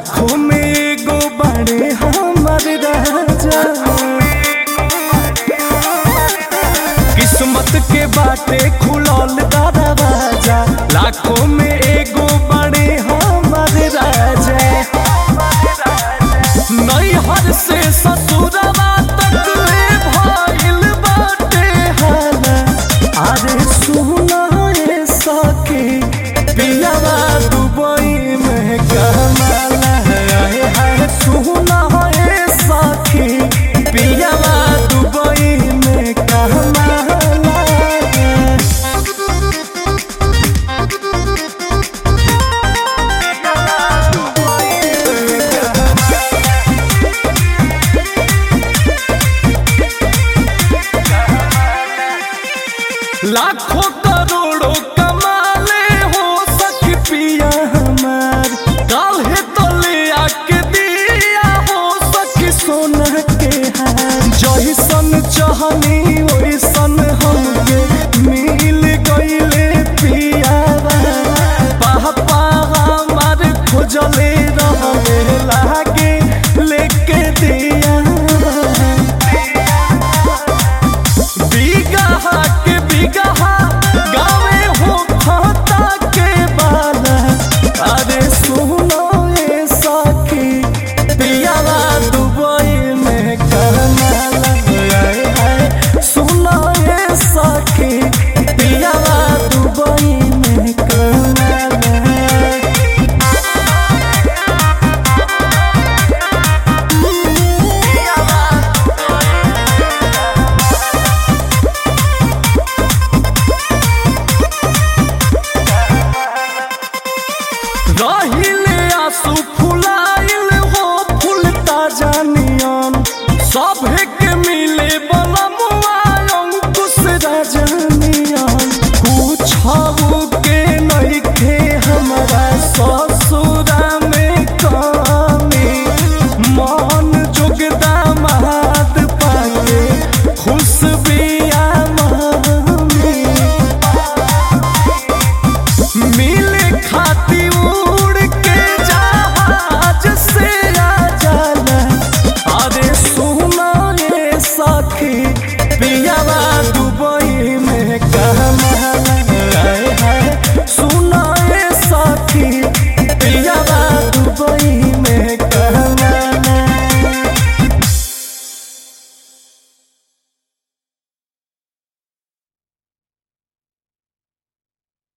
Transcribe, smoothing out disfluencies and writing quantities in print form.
लाखों में एगो बड़े हमर राजा। किस्मत के बाटे खुलल दरवाजा, लाखों में एगो बड़े हमर राजा। नैहर से ससुरवा तक भइल बाटे हाला। अरे सुना रे सखी पियावा दुबई में कमाला है। सुना रे सखी पियावा दुबई में कमाला। लाखों करोड़ों कमाले हो सखी पिया हमार। काल्हे तो ले आके दिया हो सखी सोना के हार। जैसन चाहनी वैसन हमके मिल गईले पियावा। पापा हमार खोजले रहले लागे लेके दिया। बिगहा के बिगहा गावे हो खाता के बाला। अरे सुनो ये सखी पियावा दुबई में कमाला है। सुनो ये सखी पियावा दुबई में कमाला। रहिले आंसू फुलाइल हो फूल ताजा नियन। सभे